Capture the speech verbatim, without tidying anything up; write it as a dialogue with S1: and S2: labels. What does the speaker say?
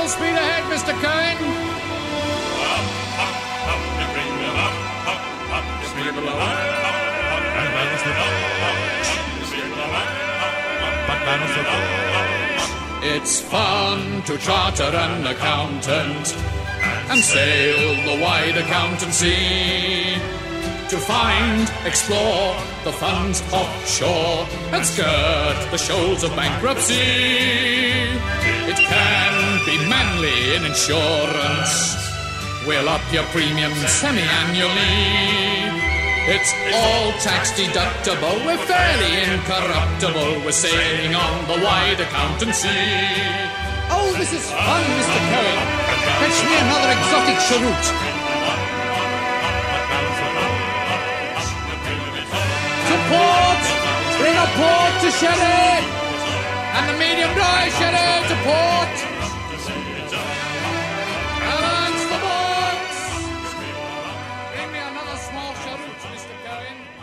S1: speed ahead, Mister Cohen.
S2: Up, up, up, you bring me up, up, up, you bring me below. And balance the up, up, you bring me up, up, up, but balance the up.
S1: It's fun to charter an accountant and sail the wide accountancy, to find, explore the funds offshore and skirt the shoals of bankruptcy. It can be manly in insurance. We'll up your premium semi-annually. It's all tax deductible. We're fairly incorruptible. We're sailing on the wide accountancy.
S3: Oh, this is fun, Mister Cohen. Fetch me another exotic cheroot.
S1: To port! Bring a port to sherry! And the medium dry sherry to port! Balance the boats! Bring me another small cheroot, Mister Cohen.